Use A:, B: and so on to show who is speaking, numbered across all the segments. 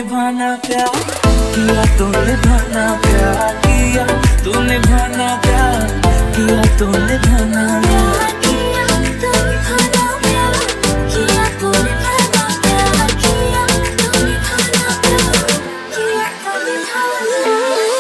A: निभाना प्यार किया, तो निभाना प्यार किया, तो निभाना प्यार किया, तो निभाना प्यार किया, तो निभाना प्यार किया, तो निभाना प्यार किया, तो निभाना प्यार किया, तो निभाना।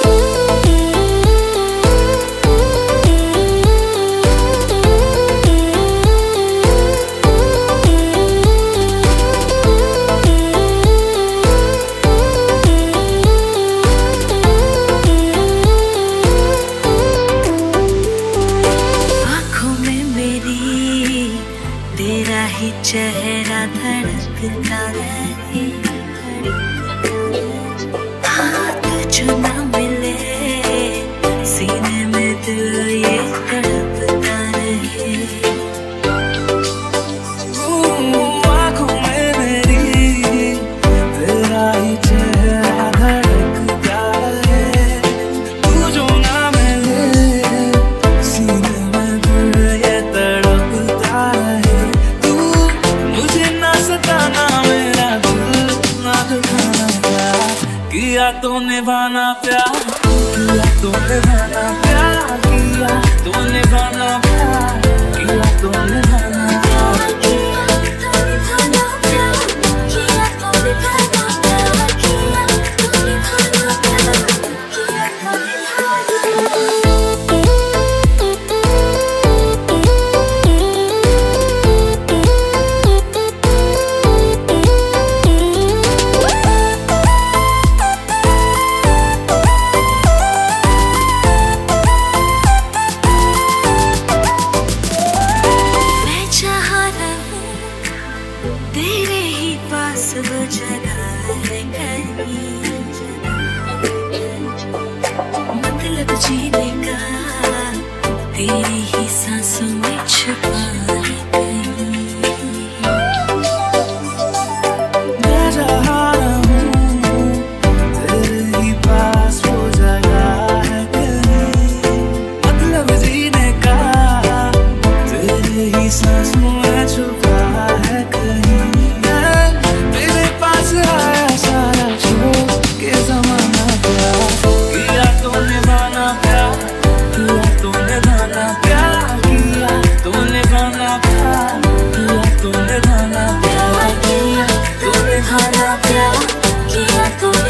A: तेरा ही चेहरा धड़कता रहे, हाथ जो ना मिले सीने में दिल ये तड़पता रहे। आँखों में मेरी तेरा ही चेहरा धड़कता रहे, तू जो ना मिले सीने में दिल ये तड़पता रहे। किया तो निभाना प्यार किया, तो निभाना प्यार किया, तो निभाना प्यार किया, तो निभाना प्यार किया, तो निभाना प्यार किया, तो निभाना प्यार किया, तो निभाना प्यार किया, तो निभाना। तेरे ही पास वो जगह है कहीं, मतलब जीने का तेरी ही सांसों में छुपा है कहीं। मैं जहाँ रहूं तेरे ही पास वो जगह है कहीं, मतलब जीने का तेरे ही सांसों में छुपा है कहीं।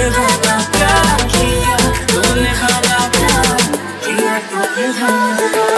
A: Thank you.